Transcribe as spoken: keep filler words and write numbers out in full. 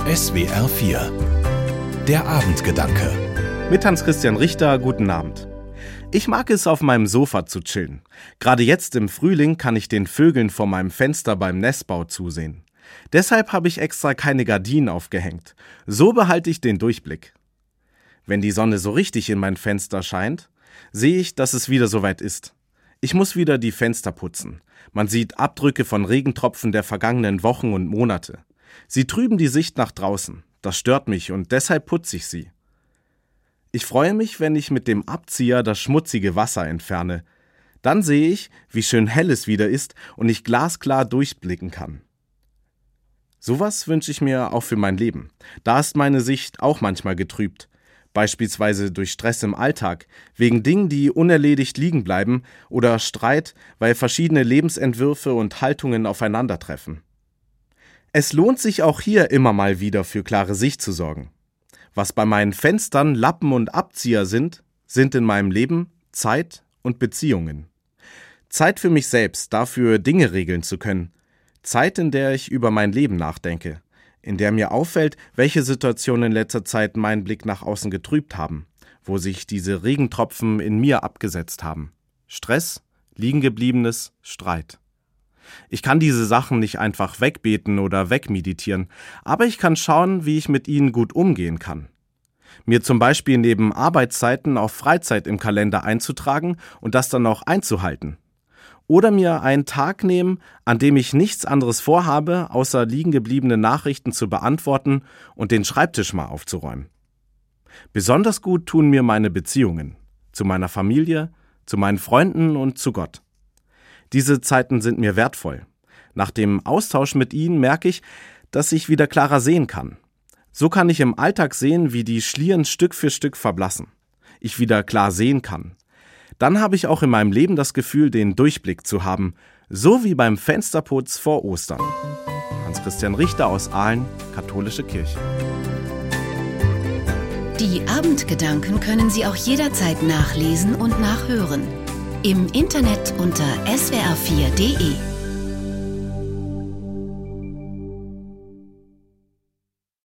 S W R vier. Der Abendgedanke. Mit Hans-Christian Richter, guten Abend. Ich mag es, auf meinem Sofa zu chillen. Gerade jetzt im Frühling kann ich den Vögeln vor meinem Fenster beim Nestbau zusehen. Deshalb habe ich extra keine Gardinen aufgehängt. So behalte ich den Durchblick. Wenn die Sonne so richtig in mein Fenster scheint, sehe ich, dass es wieder soweit ist. Ich muss wieder die Fenster putzen. Man sieht Abdrücke von Regentropfen der vergangenen Wochen und Monate. Sie trüben die Sicht nach draußen. Das stört mich und deshalb putze ich sie. Ich freue mich, wenn ich mit dem Abzieher das schmutzige Wasser entferne. Dann sehe ich, wie schön hell es wieder ist und ich glasklar durchblicken kann. Sowas wünsche ich mir auch für mein Leben. Da ist meine Sicht auch manchmal getrübt. Beispielsweise durch Stress im Alltag, wegen Dingen, die unerledigt liegen bleiben, oder Streit, weil verschiedene Lebensentwürfe und Haltungen aufeinandertreffen. Es lohnt sich auch hier immer mal wieder für klare Sicht zu sorgen. Was bei meinen Fenstern Lappen und Abzieher sind, sind in meinem Leben Zeit und Beziehungen. Zeit für mich selbst, dafür Dinge regeln zu können. Zeit, in der ich über mein Leben nachdenke. In der mir auffällt, welche Situationen in letzter Zeit meinen Blick nach außen getrübt haben, wo sich diese Regentropfen in mir abgesetzt haben. Stress, Liegengebliebenes, Streit. Ich kann diese Sachen nicht einfach wegbeten oder wegmeditieren, aber ich kann schauen, wie ich mit ihnen gut umgehen kann. Mir zum Beispiel neben Arbeitszeiten auch Freizeit im Kalender einzutragen und das dann auch einzuhalten. Oder mir einen Tag nehmen, an dem ich nichts anderes vorhabe, außer liegengebliebene Nachrichten zu beantworten und den Schreibtisch mal aufzuräumen. Besonders gut tun mir meine Beziehungen, zu meiner Familie, zu meinen Freunden und zu Gott. Diese Zeiten sind mir wertvoll. Nach dem Austausch mit ihnen merke ich, dass ich wieder klarer sehen kann. So kann ich im Alltag sehen, wie die Schlieren Stück für Stück verblassen. Ich wieder klar sehen kann. Dann habe ich auch in meinem Leben das Gefühl, den Durchblick zu haben, so wie beim Fensterputz vor Ostern. Hans-Christian Richter aus Aalen, Katholische Kirche. Die Abendgedanken können Sie auch jederzeit nachlesen und nachhören. Im Internet unter S W R vier punkt de.